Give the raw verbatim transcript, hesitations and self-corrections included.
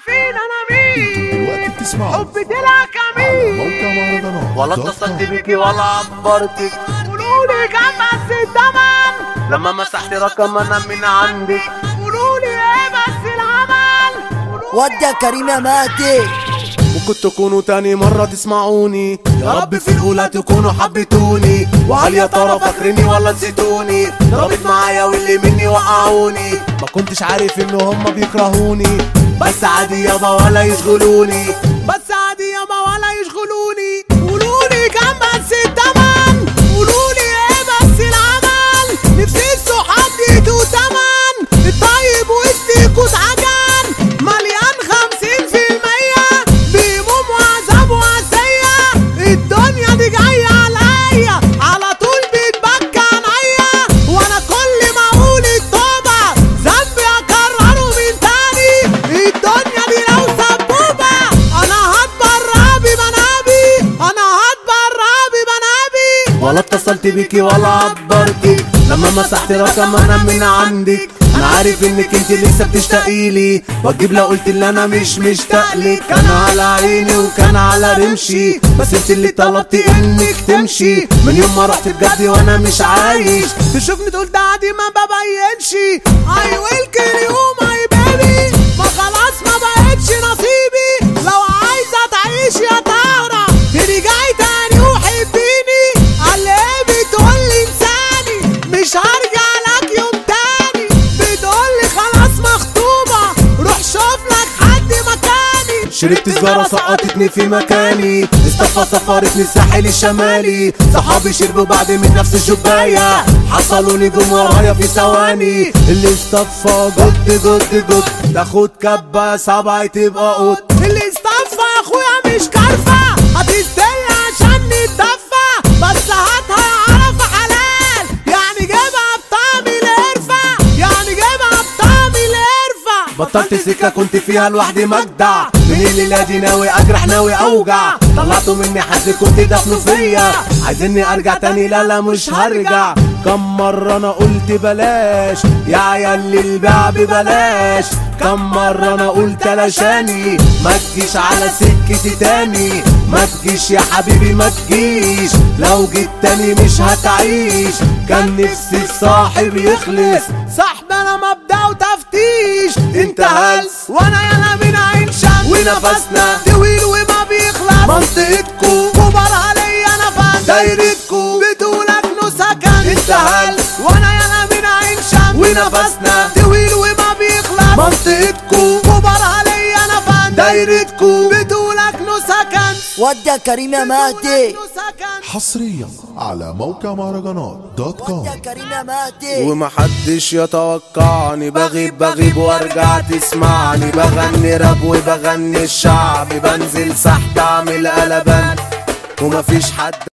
عارفين انا مين دلوقتي بتسمعوا حبي طلع كمين موقع مهرجانات ولا اتصلت بيكي ولا عبرتك، قولولي كام بس التمن لما مسحت رقم انا من عندك. قولولي ايه بس العمل ودي يا كريم يا مهدي. ممكن تكونوا تاني مرة تسمعوني، يا رب في الأولى تكونوا حبيتوني. وهل يا ترى فاكريني ولا نسيتوني؟ ضربت معايا واللي مني وقعوني، ما كنتش عارف ان هما بيكرهوني، بس عادي يابا ولا يشغلوني، بس عادي يابا ولا يشغلوني. قولولي كام بس التمن قولولي ايه بس العمل نفسي الصحاب يدوا تمن الطيب وسطيكوا اتعجن مليان خمسين في المية بهموم وعذاب وعزية الدنيا دي جاية عليا على طول بيتبكى عينيا وانا كل ما اقول التوبة ذنبي اكرره من تاني الدنيا دي لو سبوبة انا هتبرع بمنابي انا هتبرع بمنابي ولا اتصلت بيكي ولا عبرتك لما مسحت رقم انا من عندك. انا عارف انك انت لسه بتشتاقيلي واجيب لو قلت اللي انا مش مشتاقلك. كان على عيني وكان على رمشي، بس انت اللي طلبتي انك تمشي من يوم ما رحت بجد وانا مش عايش. تشوفني تقول ده عادي ما ببينش اي ويل كيل يو ماي بيبي ما خلاص ما بقتش نصيبي لو عايزه تعيش يا طهره ترجعي تاني وحبيني قال ايه بتقولي انساني مش هرجع لك يوم تاني بتقولي خلاص مخطوبه روح شوف لك حد مكاني. شربت سجارة سقطتني في مكاني، اصطفى سفرتني الساحل الشمالي. صحابي شربوا بعد من نفس الجباية، حصلوا نجوم ورايا في ثواني. اللي اصطفى جد جد جد تاخد كبة سبعة تبقى قط. اللي اصطفى يا اخويا مش كارفة هتستنى عشان نتدفى بس هاتها عرف حلال يعني جيبها بطعم القرفة يعني جيبها بطعم القرفة. بطلت سكة كنت فيها لوحدي مجدع، من الليلة دي ناوي اجرح ناوي اوجع. طلعتوا مني حد كنت دفنه فيا، عايزيني ارجع تاني لا لا مش هرجع. كم مرة انا قلت بلاش يا عيال البيع ببلاش، كم مرة انا قلت علشاني ما تجيش على سكتي تاني، ما تجيش يا حبيبي ما تجيش، لو جيت تاني مش هتعيش. كان نفسي الصاحب يخلص صاحب انا مبدأ وتفتيش انت هلس وانا يالا من عين شمس ونفسنا طويل وما بيخلص منطقتكو كبر عليا نفس دايرتكو بتقولك نو سكن انت هلس وانا يالا من عين شمس ونفسنا طويل وما بيخلص منطقتكو كبر عليا نفس دايرتكو بتقولك نو سكن ودي يا كريم يا مهدي. نو سكن حصريا على موقع مهرجانات دوت ودي كوم. يا كريم يا مهدي. ومحدش يتوقعني، بغيب بغيب وارجع تسمعني. بغني راب وبغني الشعب، بنزل سحت اعمل قلبان ومفيش حد